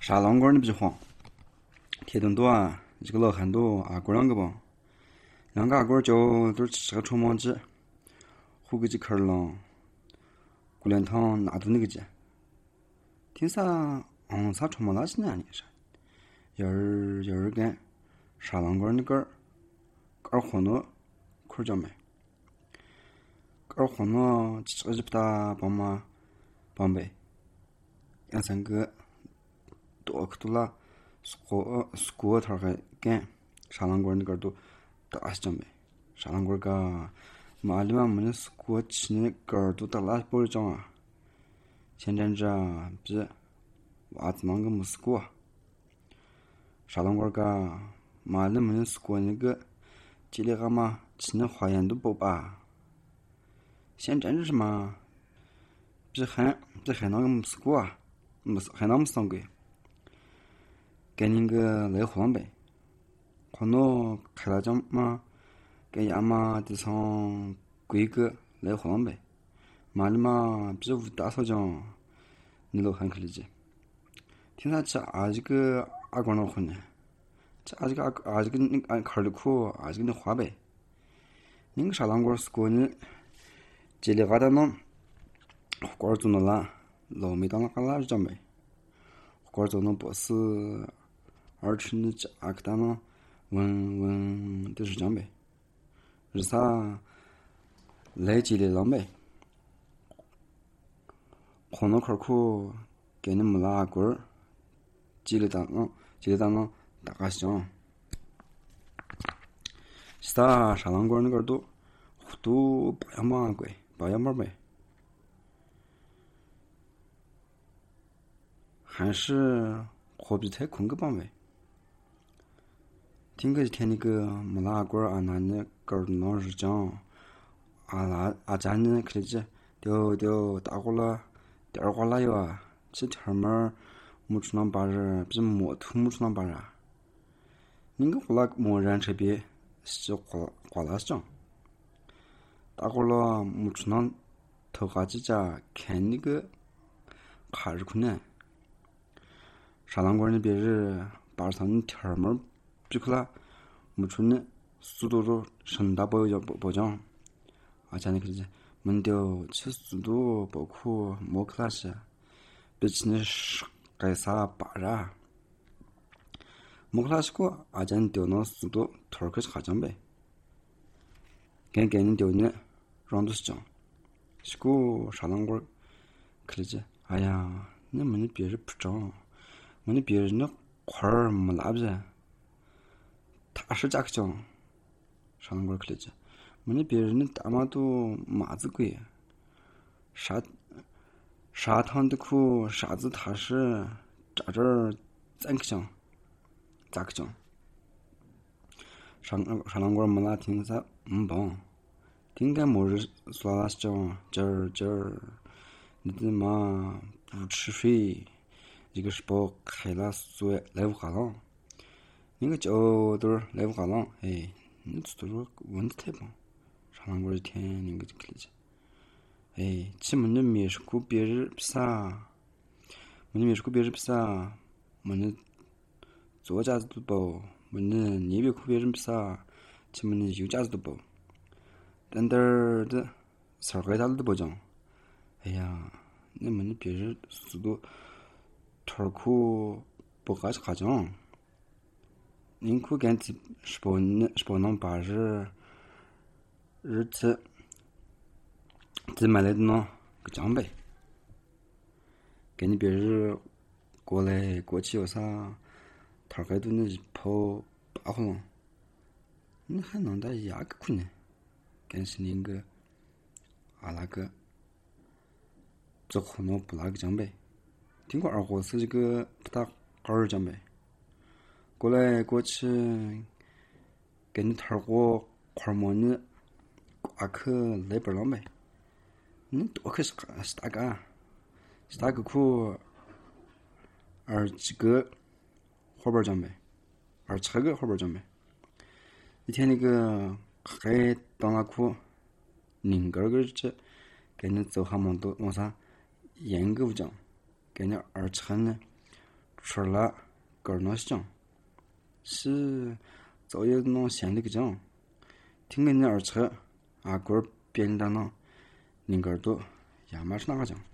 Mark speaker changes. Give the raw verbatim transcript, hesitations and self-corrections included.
Speaker 1: 沙浪馆你比慌，铁墩多啊，一个老汉多阿哥两个吧，两个阿哥就都吃个臭毛鸡，胡个鸡壳了，古莲汤拿住那个鸡，听啥嗯啥臭毛垃圾呢你啥，有儿有儿干，沙浪馆那个二货呢，块叫没，二货呢吃个鸡不打帮嘛帮呗，两三个。多可多啦，过过头还干，沙浪馆那个都大些没，沙浪馆个马里嘛没人是过吃那个都大拉包着啊，前阵子啊比娃子那个没试过，沙浪馆个马里没人试过那个，这里个嘛吃那花样都不吧，前阵子什么比海比海那个没试过啊，没海那没上过。给你个来湖南呗，可能开了奖嘛，给亚嘛地上规格来湖南呗，嘛的嘛比无大少奖，你都很可理解。听他吃啊这个阿光老混呢，吃啊这个啊啊这个那啊坎儿的苦啊这个那花呗，那个啥啷个是过呢？这里阿达弄，锅做那啦，老没当那个啦就讲呗，锅做那不是。而吃你家给他们问问的是这样呗，是啥来几的浪呗，可能块苦给你们拉棍儿，几的当啷，几的当啷大家香，啥沙浪棍那个都都八样八贵，八样八呗，还是货币太空个版呗。听个一天那个没拉棍啊，那那根儿那是讲，啊那啊咱呢可以丢丢大过了，第二花拉油啊，这天门没出那把人，比摩托没出那把人，你个花拉没人这边是花花拉讲，大过了没出那头下几家看那个还是困难，沙浪馆那边是把上天门。比克拉，没出呢，速度都深大保要保障，啊，讲的可是，门丢吃速度包括莫克拉些，别吃那是该啥巴ra，莫克拉些过，啊，讲丢那速度头儿可是下降呗，跟跟你丢呢，让都是讲，是个啥啷个，可是，哎呀，那么你别人不涨，我那别人那块儿没拉不着。他是咋个讲？上过去了去，我那别人的大妈都麻子贵，啥砂糖的苦，啥子他是咋这儿咋个讲？咋个讲？上上啷个没拉听啥？嗯棒，听个末日说那讲，今儿今儿你的妈不吃水，一个是包开了水来不下了。那个叫都是来不下浪，哎，你这都是问题太棒，上啷个一天那个就可以讲，哎，起码你没说过别人比啥，你没说过别人比啥，么你左家子都包，么你你别哭别人比啥，起码你右家子都包，但点儿的事儿给他都不讲，哎呀，那么你别人速度头儿苦不还是下降。您可干的是不能是不能把日日子只买来的呢个奖呗，给你别人过来过去有啥，他还都那跑八回了，你还能打压个困难，干是那个啊那个这可能不那个奖呗，听过二货是这个不打高二奖呗。过来过去，给你摊货块馍你挂去那边了没？你多可是是大个，是大个苦，二几个伙伴讲没？二七个伙伴讲没？一天那个还当那苦，宁个个这给你走下么多往啥，严格讲，给你二七呢， 出了个儿那想，是早有那闲的个讲，听个你儿车，阿哥儿别人的那，你个儿多，亚麻是哪个讲？